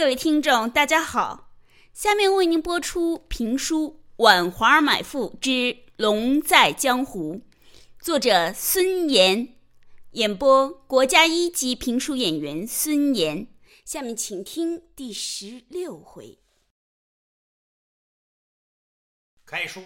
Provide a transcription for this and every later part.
各位听众大家好，下面为您播出评书《婉华买妇之龙在江湖》，作者孙岩，演播国家1级评书演员孙岩。下面请听第16回。 开书。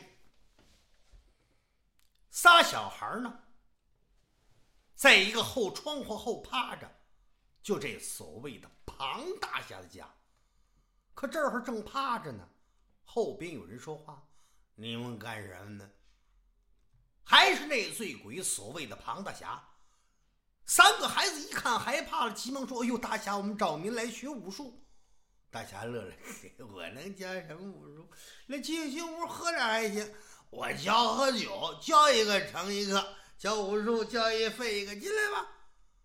仨小孩呢，在一个后窗户后趴着，就这所谓的庞大侠的家。可这会儿正趴着呢，后边有人说话：“你们干什么呢？”还是那醉鬼所谓的庞大侠。三个孩子一看害怕了，急忙说：“哎呦，大侠，我们找您来学武术。”大侠乐了：“我能教什么武术？那进屋喝点还行。我教喝酒，教一个成一个，教武术教一废一个，进来吧。”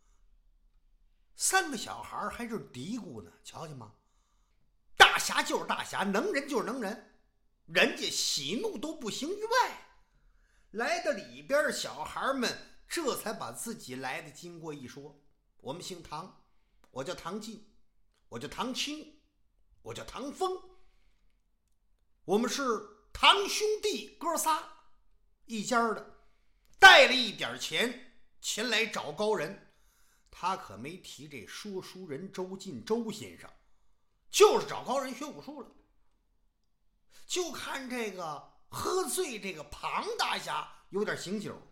三个小孩还是嘀咕呢，瞧见吗？大侠就是大侠，能人就是能人，人家喜怒都不形于外。来到里边，小孩们这才把自己来的经过一说：“我们姓唐，我叫唐进，我叫唐青，我叫唐风，我们是堂兄弟哥仨一家的，带了一点钱前来找高人。”他可没提这说书人周进周先生，就是找高人学武术了。就看这个喝醉这个庞大侠有点醒酒，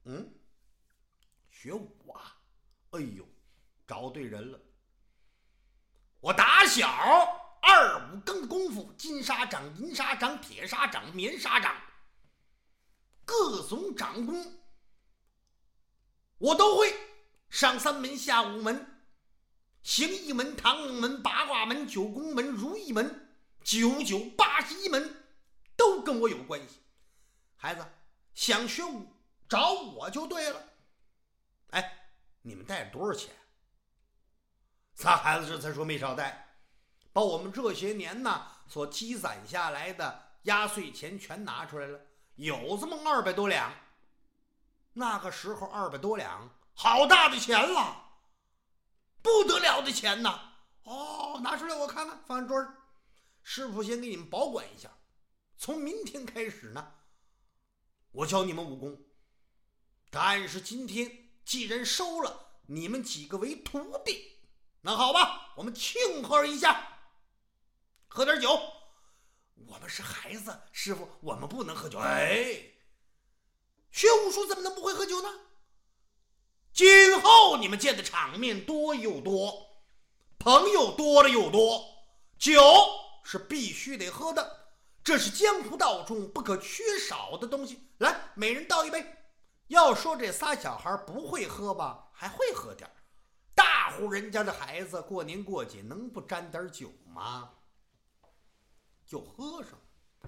学武啊，哎呦，找对人了。我打小2、5更功夫，金沙掌、银沙掌、铁砂掌、棉砂掌，各种掌功我都会。上3门下5门，形意门、唐令门、八卦门、九宫门、如意门、99、81门都跟我有关系。孩子想学武找我就对了。哎，你们带了多少钱？仨孩子这才说没少带，把我们这些年呢所积攒下来的压岁钱全拿出来了，有这么200多两。那个时候200多两好大的钱了，不得了的钱呐！哦，拿出来我看看，放桌上。师傅先给你们保管一下，从明天开始呢，我教你们武功。但是今天既然收了你们几个为徒弟，那好吧，我们庆贺一下，喝点酒。我们是孩子，师傅，我们不能喝酒。哎，学武术怎么能不会喝酒呢？今后你们见的场面多又多，朋友多了又多，酒是必须得喝的，这是江湖道中不可缺少的东西。来，每人倒一杯。要说这仨小孩不会喝吧，还会喝点。大户人家的孩子过年过节能不沾点酒吗？就喝上。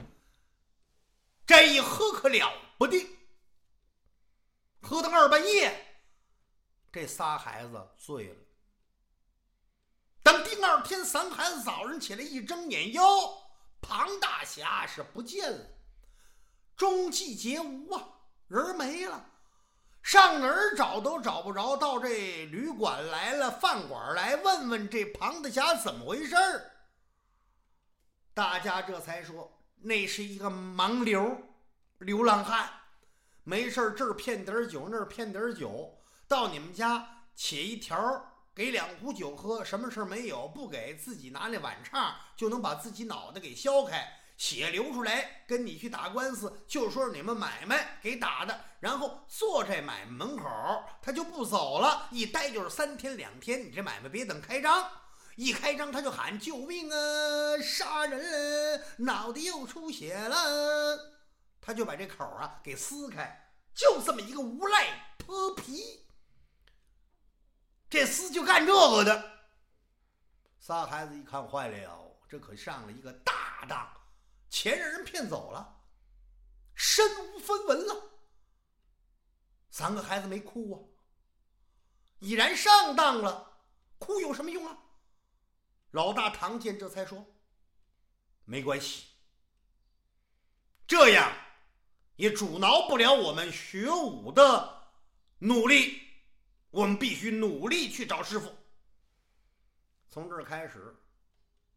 这一喝可了不得，喝到2半夜，这仨孩子醉了。等第2天3孩子早上起来一睁眼，哟，庞大侠是不见了，中气皆无啊，人没了，上哪儿找都找不着。到这旅馆来了，饭馆来问问这庞大侠怎么回事儿。大家这才说那是一个盲流浪汉，没事这儿骗点酒，那儿骗点酒，到你们家且一条，给2壶酒喝，什么事没有，不给自己拿那碗叉就能把自己脑袋给削开，血流出来跟你去打官司，就说你们买卖给打的，然后坐在买卖门口他就不走了，一待就是3天2天，你这买卖别等开张，一开张他就喊救命啊，杀人了，脑袋又出血了，他就把这口啊给撕开，就这么一个无赖泼皮，这厮就干这个的。仨孩子一看坏了，这可上了一个大当，钱让人骗走了，身无分文了。3个孩子没哭啊，已然上当了，哭有什么用啊？老大唐健这才说没关系，这样也阻挠不了我们学武的努力，我们必须努力去找师傅。从这儿开始，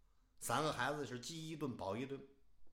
3个孩子是饥一顿饱一顿，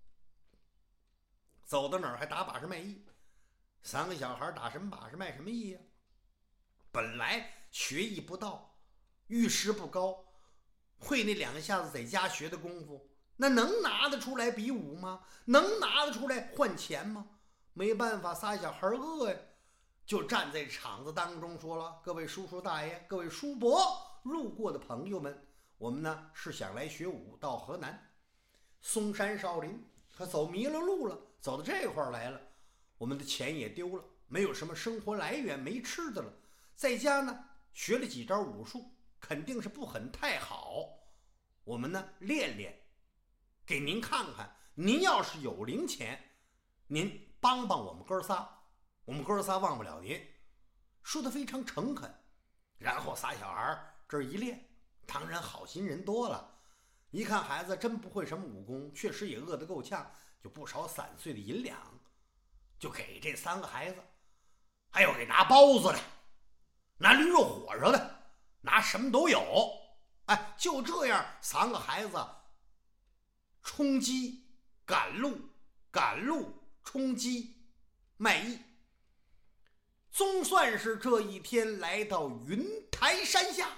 走到哪儿还打把式卖艺。3个小孩打什么把式卖什么艺呀？本来学艺不到，玉石不高，会那2下子在家学的功夫，那能拿得出来比武吗？能拿得出来换钱吗？没办法，3小孩饿呀，就站在场子当中说了：各位叔叔大爷，各位叔伯，路过的朋友们，我们呢是想来学武，到河南嵩山少林，可走迷了路了，走到这块儿来了，我们的钱也丢了，没有什么生活来源，没吃的了，在家呢学了几招武术，肯定是不很太好，我们呢练练，给您看看，您要是有零钱，您帮帮我们哥仨，我们哥仨忘不了您。说得非常诚恳。然后仨小孩这儿一练，当然好心人多了，一看孩子真不会什么武功，确实也饿得够呛，就不少散碎的银两就给这3个孩子，还有给拿包子的，拿驴肉火烧的，拿什么都有。哎，就这样3个孩子充饥赶路充饥卖艺，总算是这一天来到云台山下。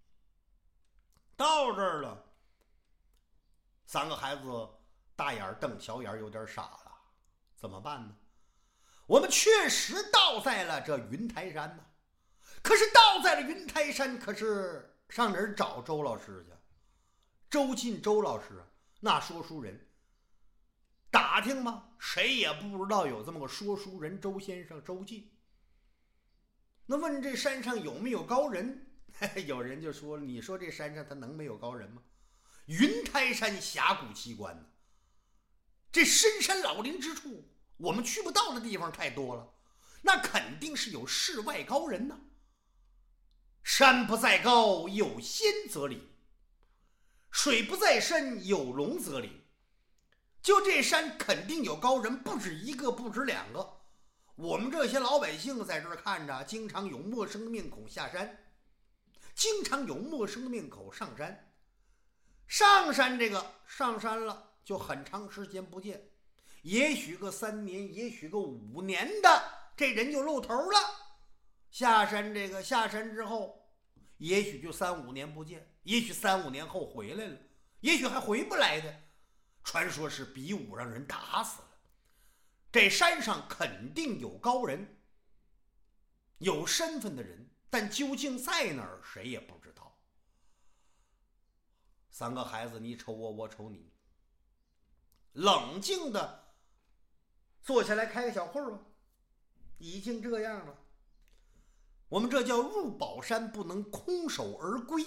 到这儿了，3个孩子大眼瞪小眼，有点傻了，怎么办呢？我们确实到在了这云台山呢，可是到在了云台山，可是上哪儿找周老师去？周进周老师啊，那说书人，打听吗？谁也不知道有这么个说书人周先生周进。那问这山上有没有高人？有人就说了，你说这山上他能没有高人吗？云台山峡谷奇观呢，这深山老林之处，我们去不到的地方太多了，那肯定是有世外高人呢。山不在高，有仙则灵；水不在深，有龙则灵。就这山肯定有高人，不止一个，不止2个。我们这些老百姓在这儿看着，经常有陌生的面孔下山，经常有陌生的面孔上山。上山这个上山了，就很长时间不见，也许个3年，也许个5年的，这人就露头了。下山这个下山之后，也许就3、5年不见，也许3、5年后回来了，也许还回不来的。传说是比武让人打死了。这山上肯定有高人，有身份的人，但究竟在哪儿，谁也不知道。3个孩子，你瞅我，我瞅你，冷静的坐下来开个小会吧。已经这样了，我们这叫入宝山不能空手而归，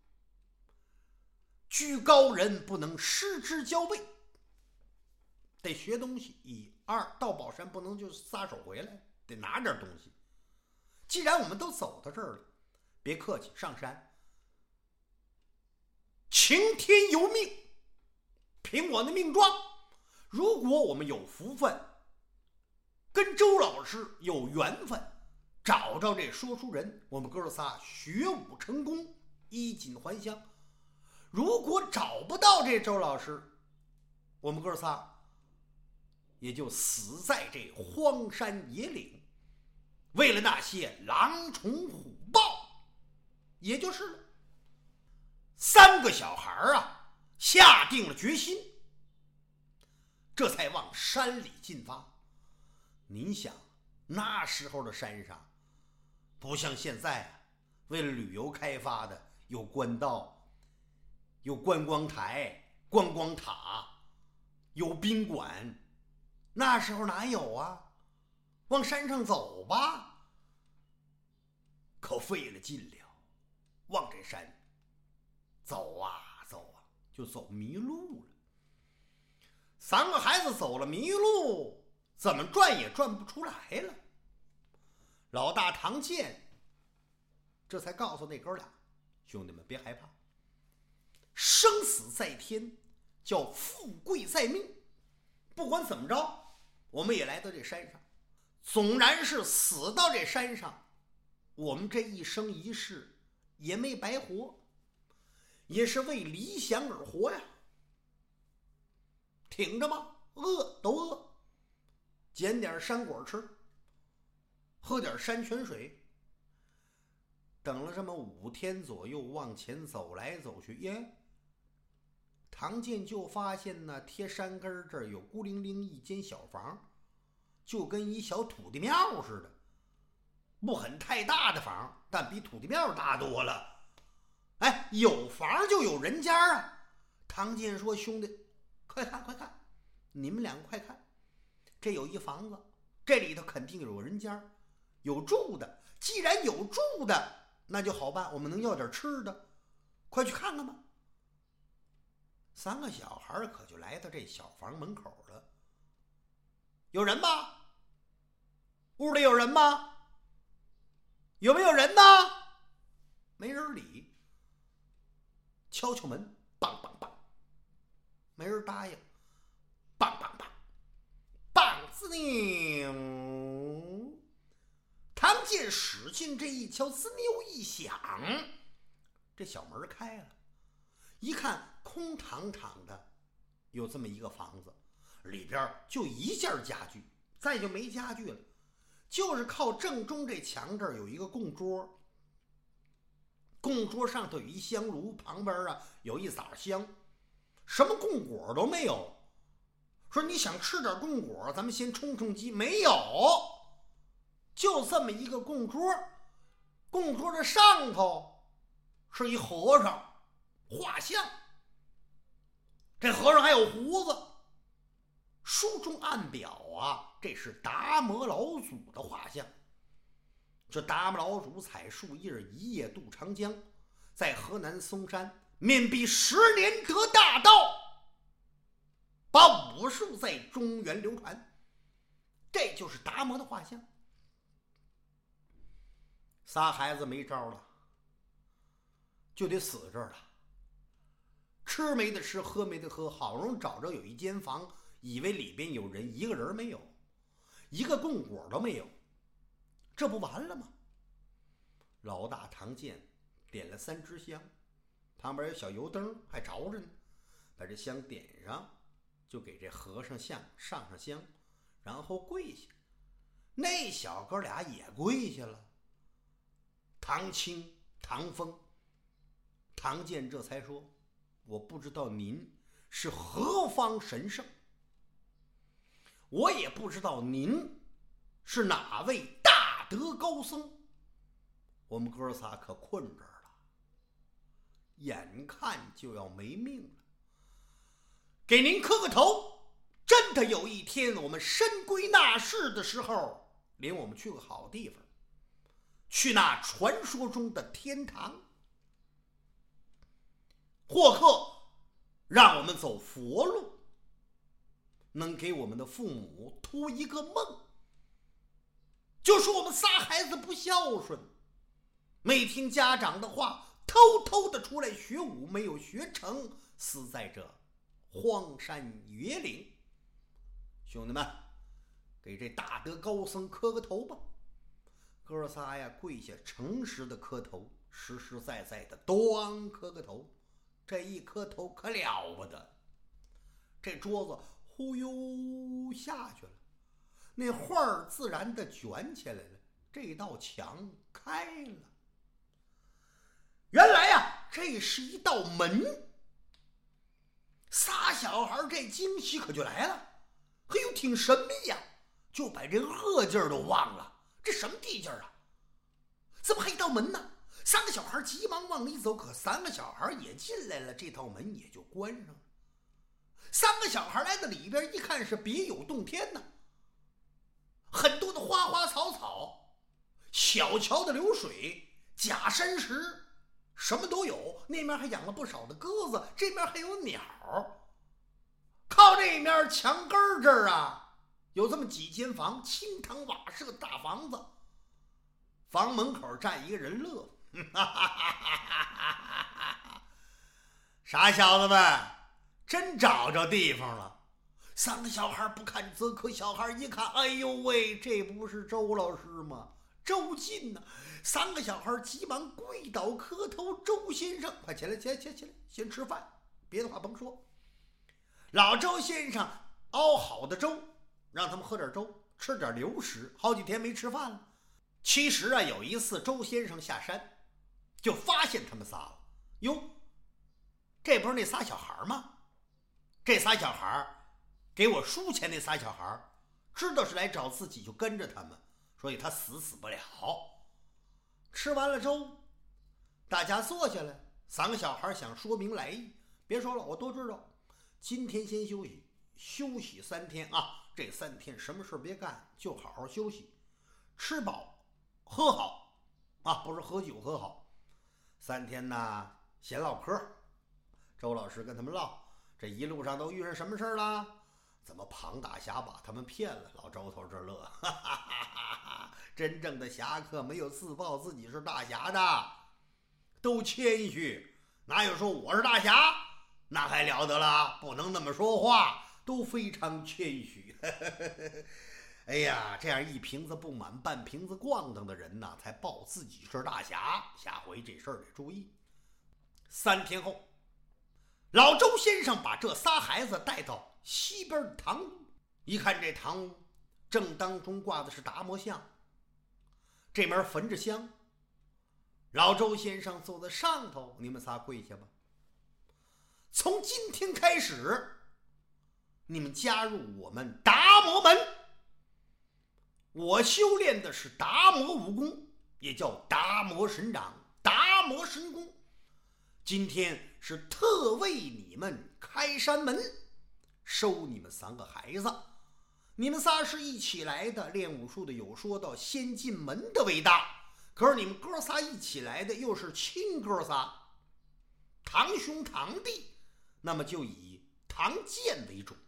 居高人不能失之交臂，得学东西。2到宝山不能就撒手回来，得拿点东西。既然我们都走到这儿了，别客气，上山。晴天由命，凭我的命状，如果我们有福分，跟周老师有缘分，找着这说书人，我们哥仨学武成功，衣锦还乡。如果找不到这周老师，我们哥仨也就死在这荒山野岭，为了那些狼虫虎豹，也就是了。3个小孩啊，下定了决心，这才往山里进发。您想，那时候的山上不像现在啊，为了旅游开发的有官道，有观光台、观光塔，有宾馆。那时候哪有啊？往山上走吧，可费了劲了，往这山走啊走啊，就走迷路了。3个孩子走了迷路，怎么转也转不出来了。老大唐建这才告诉那哥俩，兄弟们别害怕，生死在天，叫富贵在命。不管怎么着，我们也来到这山上，纵然是死到这山上，我们这一生一世也没白活，也是为理想而活呀。 挺着吗？都饿。捡点山果吃，喝点山泉水。等了这么5天左右，往前走来走去，耶，唐建就发现呢，贴山根这儿有孤零零一间小房，就跟一小土地庙似的，不很太大的房，但比土地庙大多了。哎，有房就有人家啊！唐建说：“兄弟，快看快看，你们两个快看，这有一房子，这里头肯定有人家，有住的。既然有住的，那就好办，我们能要点吃的，快去看看吧。”3个小孩可就来到这小房门口了。有人吗？屋里有人吗？有没有人呢？没人理。敲敲门，梆梆梆，没人答应。梆梆梆，梆滋扭。唐建使劲这一敲，滋扭一响，这小门开了。一看空堂堂的，有这么一个房子，里边就一件家具，再就没家具了，就是靠正中这墙这儿有一个供桌，供桌上头有一香炉，旁边有一撒香，什么供果都没有。说你想吃点供果，咱们先充充饥，没有，就这么一个供桌，供桌的上头是一和尚画像，这和尚还有胡子。书中暗表这是达摩老祖的画像。这达摩老祖采树叶一夜渡长江，在河南嵩山面壁10年得大道，把武术在中原流传，这就是达摩的画像。仨孩子没招了，就得死这儿了。吃没得吃，喝没得喝，好容易找着有一间房，以为里边有人，一个人没有，一个供果都没有，这不完了吗？老大唐建点了3支香，旁边有小油灯还着着呢，把这香点上，就给这和尚像上香，然后跪下。那小哥俩也跪下了。唐青、唐风，唐建这才说：“我不知道您是何方神圣，我也不知道您是哪位大德高僧，我们哥仨可困这儿了，眼看就要没命了，给您磕个头，真的有一天我们深归纳世的时候，领我们去个好地方，去那传说中的天堂。或客让我们走佛路，能给我们的父母托一个梦，就说我们仨孩子不孝顺，没听家长的话，偷偷的出来学武，没有学成，死在这荒山野岭。兄弟们，给这大德高僧磕个头吧。”哥仨跪下，诚实的磕头，实实在在的咣磕个头。这一磕头可了不得，这桌子忽悠下去了，那画自然的卷起来了，这道墙开了。原来这是一道门。仨小孩这惊喜可就来了，嘿呦，挺神秘呀，就把这恶劲儿都忘了。这什么地界啊？怎么还一道门呢？3个小孩急忙往里走，可3个小孩也进来了，这道门也就关上了。3个小孩来到里边一看，是别有洞天呢，很多的花花草草，小桥的流水，假山石，什么都有。那面还养了不少的鸽子，这面还有鸟。靠这面墙根这儿有这么几间房，青堂瓦舍大房子。房门口站一个人乐，傻小子们，真找着地方了。3个小孩不看则可，小孩一看，哎呦喂，这不是周老师吗？周进呢？3个小孩急忙跪倒磕头：“周先生，快起来，起来，先吃饭，别的话甭说。” 老周先生熬好的粥，让他们喝点粥，吃点流食，好几天没吃饭了。其实啊，有一次周先生下山，就发现他们仨了。哟，这不是那仨小孩吗？这仨小孩给我输钱，那仨小孩知道是来找自己，就跟着他们，所以他死不了。吃完了粥，大家坐下来，三个小孩想说明来意。别说了，我都知道。今天先休息，休息3天啊！这3天什么事别干，就好好休息，吃饱喝好啊，不是喝酒喝好。3天呢，闲唠嗑。周老师跟他们唠，这一路上都遇上什么事了？怎么庞大侠把他们骗了？老周头这乐，哈哈哈哈！真正的侠客没有自曝自己是大侠的，都谦虚，哪有说我是大侠？那还了得了，不能那么说话，都非常谦虚。哎呀，这样一瓶子不满半瓶子咣当的人呐，才报自己是大侠。下回这事儿得注意。3天后，老周先生把这仨孩子带到西边的堂屋，一看这堂屋正当中挂的是达摩像，这门焚着香，老周先生坐在上头，你们仨跪下吧。从今天开始，你们加入我们达摩门。我修炼的是达摩武功，也叫达摩神掌、达摩神功。今天是特为你们开山门，收你们3个孩子。你们仨是一起来的，练武术的有说到先进门的伟大，可是你们哥仨一起来的又是亲哥仨，堂兄堂弟，那么就以唐建为主。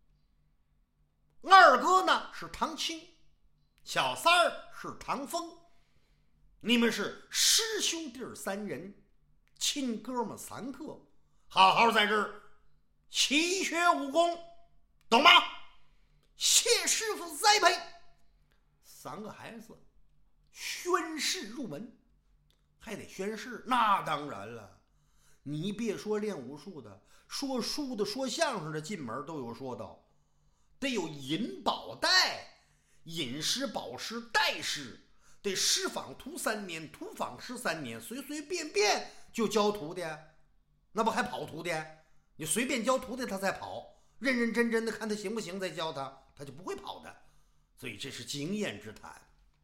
二哥呢是唐青，小三儿是唐风。你们是师兄弟3人，亲哥们3个，好好在这儿齐学武功，懂吗？谢师傅栽培。3个孩子宣誓入门，还得宣誓。那当然了，你别说练武术的，说书的，说相声的，进门都有说道，得有引宝带，引师保师带师，得师访徒3年，徒访师3年，随随便便就教徒弟，那不还跑徒弟？你随便教徒弟他才跑，认认真真的看他行不行再教他，他就不会跑的。所以这是经验之谈。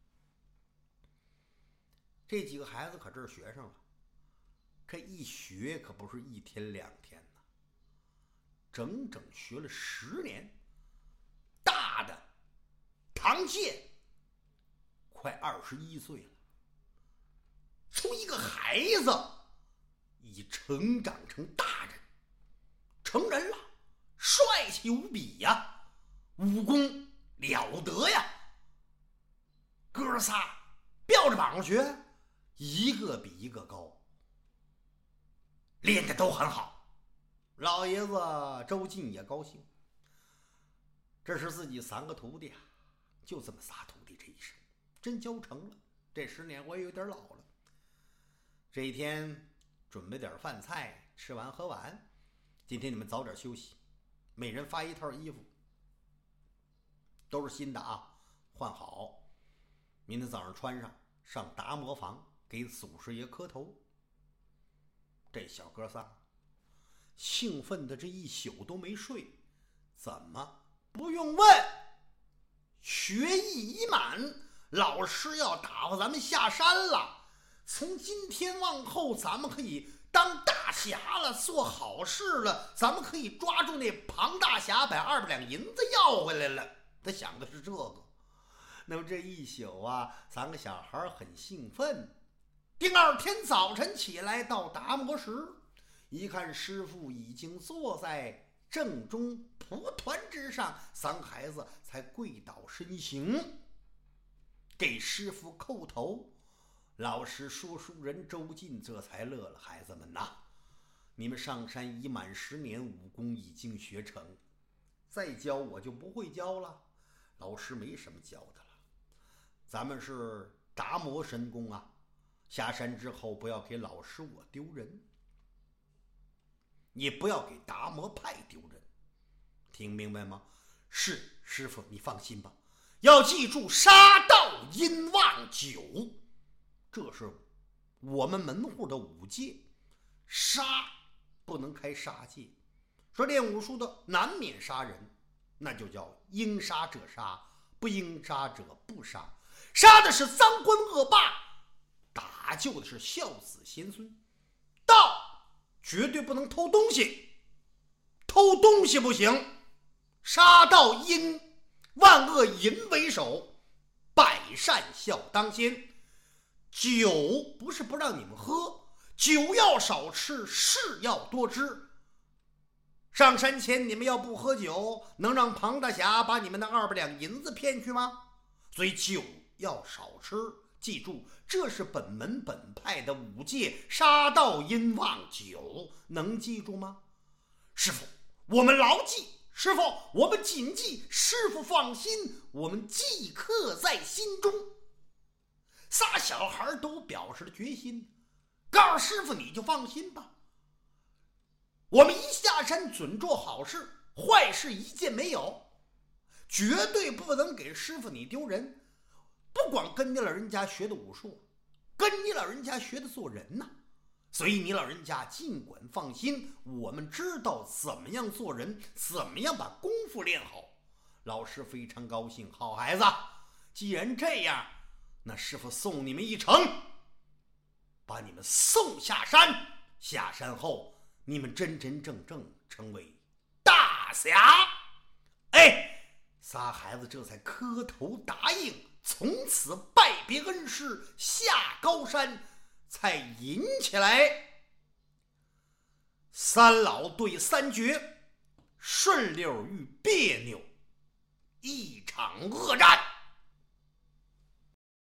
这几个孩子可这儿学上了，这一学可不是1天2天呢，整整学了10年。大的唐建快21岁了，从一个孩子已成长成大人，成人了，帅气无比呀，武功了得呀。哥仨吊着膀学，一个比一个高，练得都很好。老爷子周进也高兴，这是自己3个徒弟啊，就这么仨徒弟，这一生真教成了。这10年我也有点老了。这一天准备点饭菜，吃完喝完，今天你们早点休息，每人发1套衣服，都是新的啊，换好，明天早上穿上，上达摩房给祖师爷磕头。这小哥仨兴奋的这一宿都没睡。怎么？不用问，学艺已满，老师要打发咱们下山了。从今天往后，咱们可以当大侠了，做好事了，咱们可以抓住那庞大侠，把200两银子要回来了。他想的是这个。那么这一宿啊，3个小孩很兴奋。第2天早晨起来到达摩时，一看师傅已经坐在正中蒲团之上，3个孩子才跪倒身行，给师傅叩头。老师说书人周进这才乐了：孩子们呐，你们上山已满10年，武功已经学成，再教我就不会教了，老师没什么教的了。咱们是达摩神功啊，下山之后不要给老师我丢人，也不要给达摩派丢人。 听明白吗？是，师傅，你放心吧。要记住，杀盗淫妄酒，这是我们门户的5戒。杀不能开杀戒，说练武术的难免杀人，那就叫应杀者杀，不应杀者不杀。杀的是赃官恶霸，打救的是孝子贤孙。盗绝对不能偷东西，偷东西不行。杀盗淫，万恶淫为首，百善孝当先。酒不是不让你们喝，酒要少吃，事要多知。上山前你们要不喝酒，能让庞大侠把你们的200两银子骗去吗？所以酒要少吃，记住，这是本门本派的5戒：杀盗淫妄酒，能记住吗？师傅，我们牢记。师傅，我们谨记。师傅放心，我们即刻在心中。仨小孩都表示了决心，告诉师傅你就放心吧。我们一下山准做好事，坏事一件没有，绝对不能给师傅你丢人。不光跟你老人家学的武术，跟你老人家学的做人呐。所以你老人家尽管放心，我们知道怎么样做人，怎么样把功夫练好。老师非常高兴，好孩子，既然这样，那师傅送你们一程，把你们送下山。下山后，你们真真正正成为大侠。仨孩子这才磕头答应，从此拜别恩师，下高山，才引起来3老对3绝，顺溜与别扭，一场恶战。